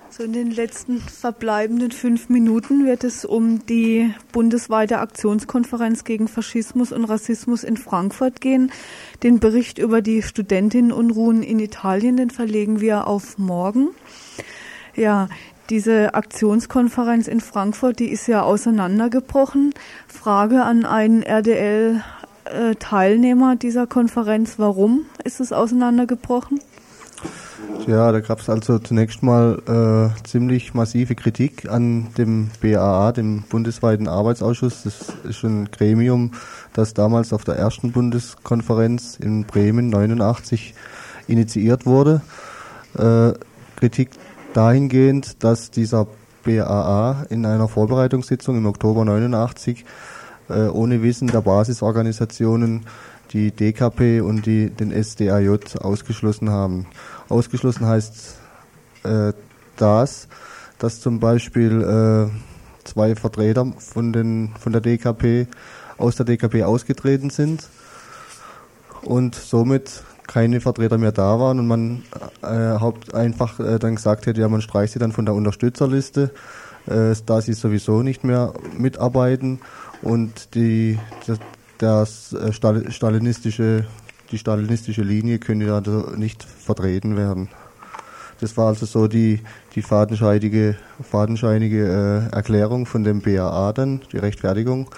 So in den letzten verbleibenden 5 Minuten wird es um die bundesweite Aktionskonferenz gegen Faschismus und Rassismus in Frankfurt gehen. Den Bericht über die Studentinnenunruhen in Italien, den verlegen wir auf morgen. Ja, diese Aktionskonferenz in Frankfurt, die ist ja auseinandergebrochen. Frage an einen RDL-Teilnehmer dieser Konferenz, warum ist es auseinandergebrochen? Ja, da gab es also zunächst mal ziemlich massive Kritik an dem BAA, dem bundesweiten Arbeitsausschuss. Das ist ein Gremium, das damals auf der ersten Bundeskonferenz in Bremen 89 initiiert wurde. Kritik dahingehend, dass dieser BAA in einer Vorbereitungssitzung im Oktober 89 ohne Wissen der Basisorganisationen die DKP und den SDAJ ausgeschlossen haben. Ausgeschlossen heißt dass zum Beispiel 2 Vertreter von der DKP aus der DKP ausgetreten sind und somit keine Vertreter mehr da waren und man einfach dann gesagt hätte, ja, man streicht sie dann von der Unterstützerliste, da sie sowieso nicht mehr mitarbeiten und die stalinistische Linie könnte also nicht vertreten werden. Das war also so die fadenscheinige Erklärung von dem BAA dann, die Rechtfertigung.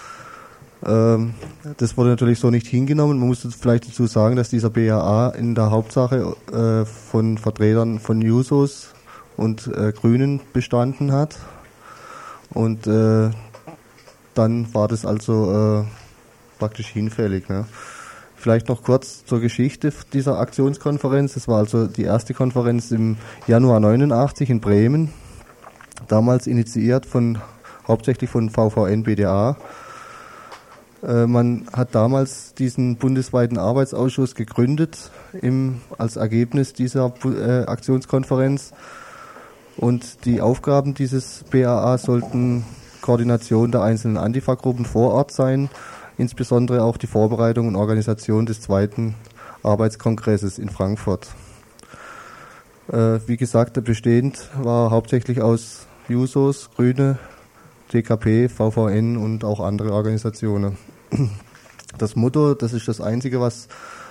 Das wurde natürlich so nicht hingenommen. Man muss vielleicht dazu sagen, dass dieser BAA in der Hauptsache von Vertretern von Jusos und Grünen bestanden hat. Und dann war das also praktisch hinfällig. Ne? Vielleicht noch kurz zur Geschichte dieser Aktionskonferenz. Das war also die erste Konferenz im Januar 89 in Bremen. Damals initiiert hauptsächlich von VVN-BDA. Man hat damals diesen bundesweiten Arbeitsausschuss gegründet als Ergebnis dieser Aktionskonferenz. Und die Aufgaben dieses BAA sollten Koordination der einzelnen Antifa-Gruppen vor Ort sein, insbesondere auch die Vorbereitung und Organisation des 2. Arbeitskongresses in Frankfurt. Wie gesagt, bestehend war hauptsächlich aus Jusos, Grüne, DKP, VVN und auch andere Organisationen. Das Motto, das ist das Einzige, was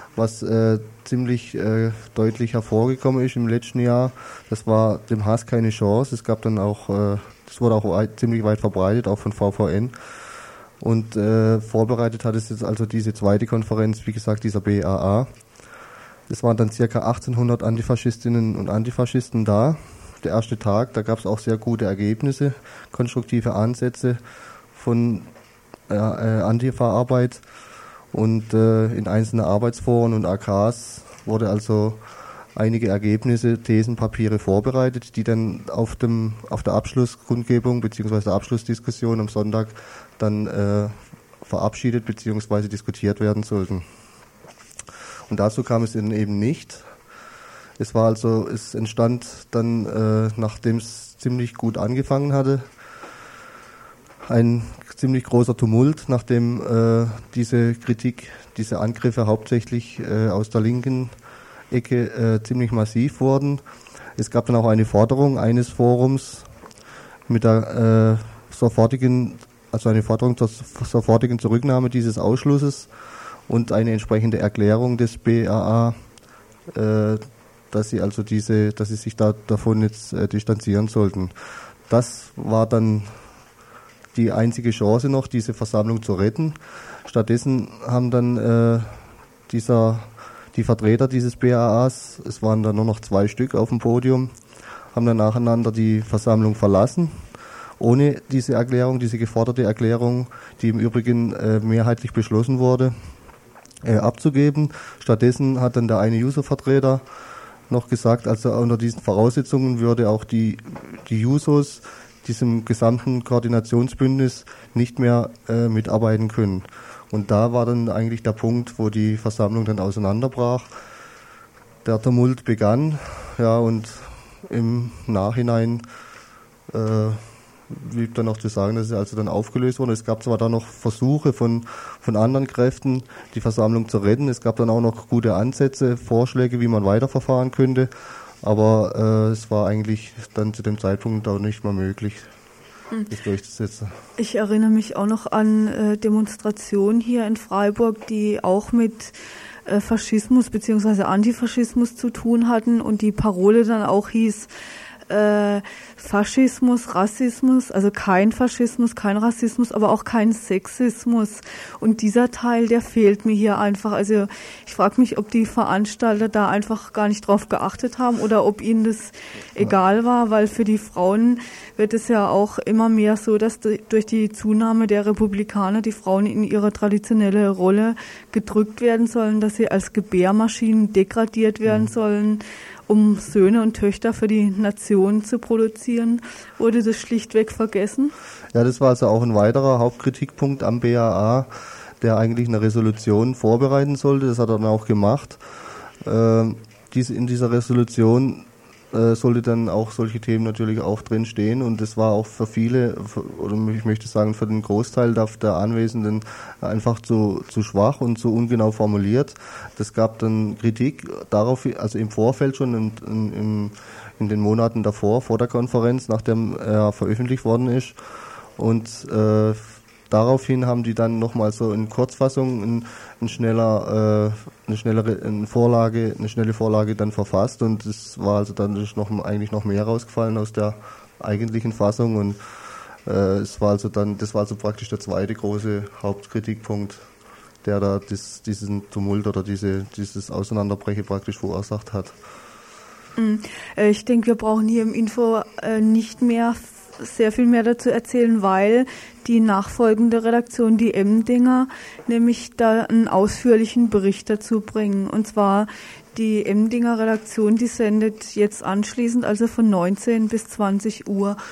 ziemlich deutlich hervorgekommen ist im letzten Jahr. Das war dem Hass keine Chance. Es gab dann auch, das wurde auch ziemlich weit verbreitet, auch von VVN. Und vorbereitet hat es jetzt also diese 2. Konferenz, wie gesagt, dieser BAA. Es waren dann ca. 1800 Antifaschistinnen und Antifaschisten da. Der erste Tag, da gab es auch sehr gute Ergebnisse, konstruktive Ansätze von Antifa-Arbeit und in einzelnen Arbeitsforen und AKs wurde also einige Ergebnisse, Thesenpapiere vorbereitet, die dann auf der Abschlusskundgebung bzw. der Abschlussdiskussion am Sonntag dann verabschiedet bzw. diskutiert werden sollten. Und dazu kam es eben nicht. Es entstand dann, nachdem es ziemlich gut angefangen hatte, ein ziemlich großer Tumult, nachdem diese Angriffe hauptsächlich aus der linken Ecke ziemlich massiv wurden. Es gab dann auch eine Forderung eines Forums mit der eine Forderung zur sofortigen Zurücknahme dieses Ausschlusses und eine entsprechende Erklärung des BAA, dass sie sich davon jetzt distanzieren sollten. Das war dann die einzige Chance noch, diese Versammlung zu retten. Stattdessen haben dann die Vertreter dieses BAAs, es waren dann nur noch 2 Stück auf dem Podium, haben dann nacheinander die Versammlung verlassen, ohne diese geforderte Erklärung, die im Übrigen mehrheitlich beschlossen wurde, abzugeben. Stattdessen hat dann der eine Juso-Vertreter noch gesagt, also unter diesen Voraussetzungen würde auch die Jusos diesem gesamten Koordinationsbündnis nicht mehr mitarbeiten können. Und da war dann eigentlich der Punkt, wo die Versammlung dann auseinanderbrach. Der Tumult begann, ja, und im Nachhinein blieb dann noch zu sagen, dass es also dann aufgelöst wurde. Es gab zwar dann noch Versuche von anderen Kräften, die Versammlung zu retten. Es gab dann auch noch gute Ansätze, Vorschläge, wie man weiterverfahren könnte. Aber es war eigentlich dann zu dem Zeitpunkt auch nicht mehr möglich, das durchzusetzen. Ich erinnere mich auch noch an Demonstrationen hier in Freiburg, die auch mit Faschismus bzw. Antifaschismus zu tun hatten und die Parole dann auch hieß, Faschismus, Rassismus, also kein Faschismus, kein Rassismus, aber auch kein Sexismus. Und dieser Teil, der fehlt mir hier einfach. Also ich frage mich, ob die Veranstalter da einfach gar nicht drauf geachtet haben oder ob ihnen das egal war, weil für die Frauen wird es ja auch immer mehr so, dass durch die Zunahme der Republikaner die Frauen in ihre traditionelle Rolle gedrückt werden sollen, dass sie als Gebärmaschinen degradiert werden sollen, um Söhne und Töchter für die Nation zu produzieren. Wurde das schlichtweg vergessen? Ja, das war also auch ein weiterer Hauptkritikpunkt am BAA, der eigentlich eine Resolution vorbereiten sollte. Das hat er dann auch gemacht. In dieser Resolution sollte dann auch solche Themen natürlich auch drin stehen, und das war auch für viele, oder ich möchte sagen für den Großteil der Anwesenden einfach zu schwach und zu ungenau formuliert. Das gab dann Kritik darauf, also im Vorfeld schon in den Monaten davor, vor der Konferenz, nachdem er veröffentlicht worden ist, und daraufhin haben die dann nochmal so in Kurzfassung eine schnelle Vorlage dann verfasst, und es war also dann eigentlich noch mehr rausgefallen aus der eigentlichen Fassung, und das war also praktisch der zweite große Hauptkritikpunkt, der da diesen Tumult oder dieses Auseinanderbrechen praktisch verursacht hat. Ich denke, wir brauchen hier im Info nicht mehr sehr viel mehr dazu erzählen, weil die nachfolgende Redaktion, die Emdinger, nämlich da einen ausführlichen Bericht dazu bringen. Und zwar die Emdinger Redaktion, die sendet jetzt anschließend, also von 19 bis 20 Uhr.